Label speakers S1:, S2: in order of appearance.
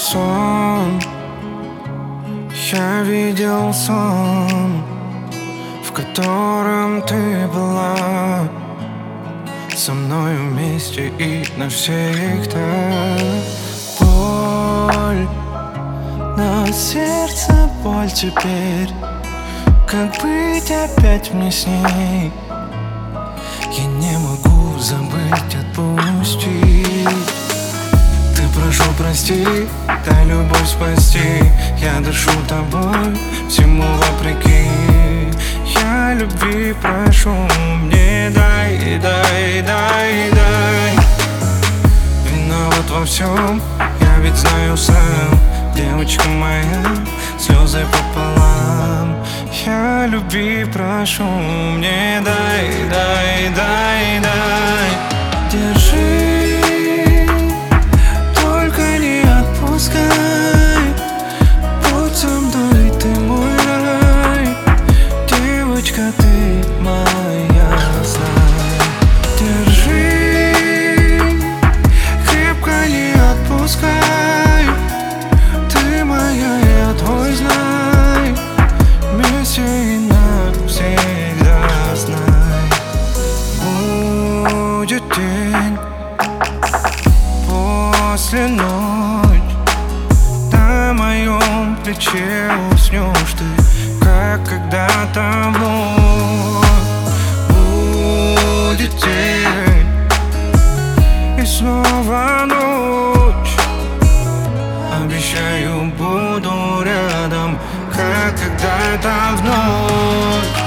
S1: сон, я видел сон, в котором ты была со мной вместе и навсегда. Боль на сердце, боль теперь. Как быть опять мне с ней? Я не могу забыть, отпустить. Ты прошу прости, дай любовь спасти. Я дышу тобой, всему вопреки. Я любви прошу, мне дай, дай, дай, дай. Виноват во всем, я ведь знаю сам. Девочка моя, слезы пополам. Я любви прошу, мне дай, дай, дай, дай. Держи, только не отпускай. Будь со мной, ты мой рай. Девочка, ты моя, знай. Держи, крепко не отпускай. Ты моя, я твой, знай. Вместе и навсегда, знай. Будет день, после ночь. На моем плече уснешь ты, как когда-то вновь. Будет день, и снова ночь. Обещаю, буду рядом, как когда-то вновь.